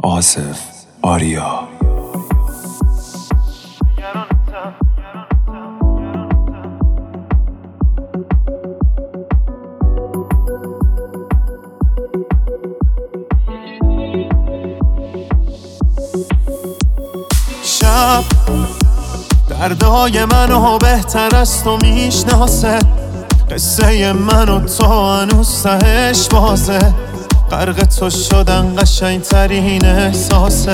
آصف آریا. شب دردای منو بهتر از تو میشناسه، قصه من و تو هنوز تهش بازه، غرق تو شدن قشنگ ترین احساسه.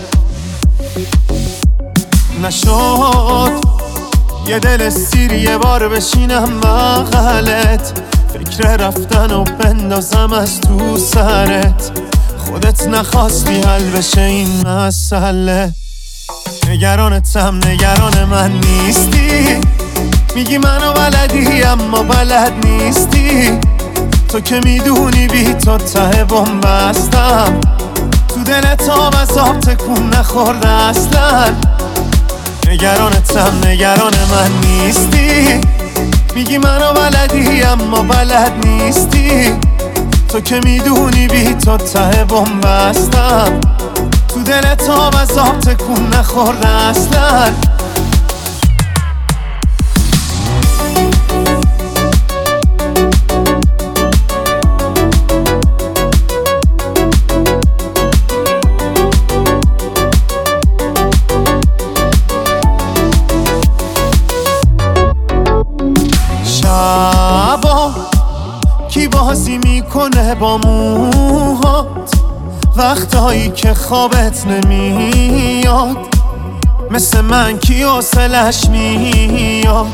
نشد یه دل سیر یه بار بشینم بغلت، فکر رفتن و بندازم از تو سرت، خودت نخواستی حل بشه این مسئله. نگرانتم نگران من نیستی، میگی منو بلدی اما بلد نیستی، تو که میدونی بی تو ته بنبستم، تو دلت آب از آب تکون نخورده اصلا. نگرانتم نگران من نیستی، میگی منو بلدی اما بلد نیستی، تو که میدونی بی تو ته بنبستم، تو دلت آب از آب تکون نخورده اصلا. شبا کی بازی میکنه با موهات، وقتایی که خوابت نمیاد، مثل من کی حوصلش میاد.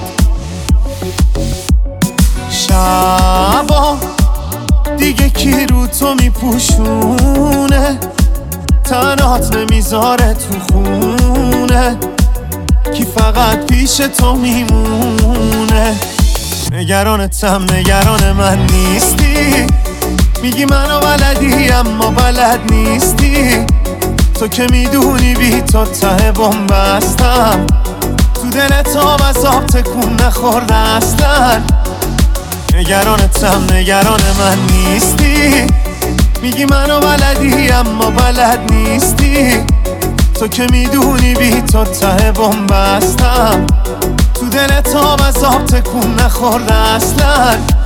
شبا دیگه کی رو تو میپوشونه، تنات نمیذاره تو خونه، کی فقط پیش تو میمونه. نگرانتم نگران من نیستی، میگی منو بلدی اما بلد نیستی، تو که میدونی بی تو ته بنبستم، تو دلت آب از آب تکون نخورده اصلا. نگرانتم نگران من نیستی، میگی منو بلدی اما بلد نیستی، تو که میدونی بی تو ته بنبستم، تو دلت آب از آب تکون نخورده اصلا.